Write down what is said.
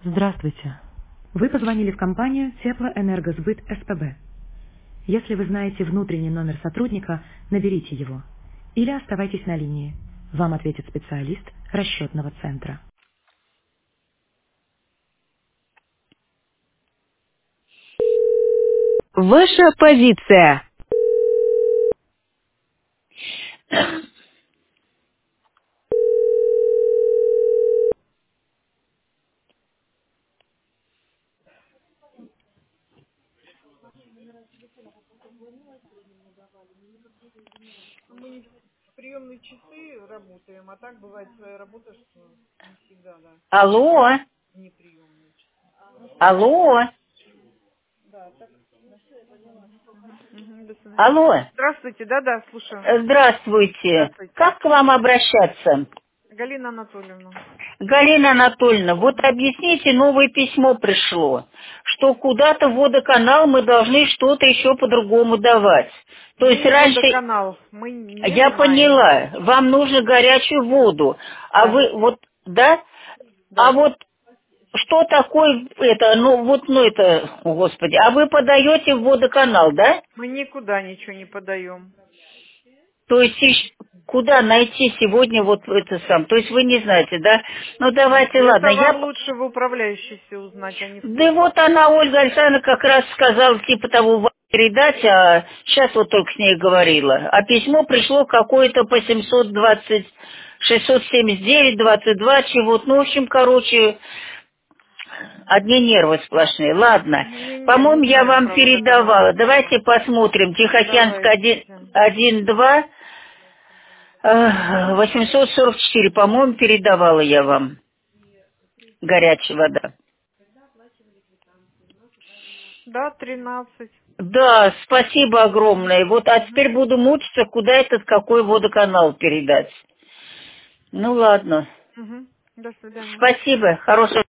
Здравствуйте. Вы позвонили в компанию Теплоэнергосбыт СПБ. Если вы знаете внутренний номер сотрудника, наберите его. Или оставайтесь на линии. Вам ответит специалист расчетного центра. Ваша позиция. Мы в приемные часы работаем, а так бывает своя работа, что не всегда, да, Алло, не приемные часы. алло, Да, так. До свидания. алло. Здравствуйте, да, слушаю. Здравствуйте. Здравствуйте. Как к вам обращаться? Галина Анатольевна. Галина Анатольевна, вот объясните, новое письмо пришло, что куда-то в водоканал мы должны что-то еще по-другому давать. То есть Мы раньше, водоканал, мы не я знаем. поняла, вам нужно горячую воду, а Да, вы вот, да? А да. вот что такое это, это, о, Господи, а вы подаете в водоканал, да? Мы никуда ничего не подаем. То есть куда найти сегодня вот это сам? То есть вы не знаете, да? Ну давайте, ладно, Это вам лучше в управляющейся узнать, а не в Да вот службе. она, Ольга Александровна, как раз сказала, типа того, вам передать, а сейчас вот только с ней говорила. А письмо пришло какое-то по 720, 679, 22, чего-то. Ну, в общем, короче, одни нервы сплошные. Ладно. Не По-моему, я знаем вам про водоканал передавала. ничего. Давайте посмотрим. Тихоокеанск Давайте. 1-2, 844, по-моему, передавала я вам. Горячая вода. Да, 13. Да, спасибо огромное. Вот, а теперь буду мучиться, куда этот какой водоканал передать. Ну ладно. До свидания. Спасибо. Хорошего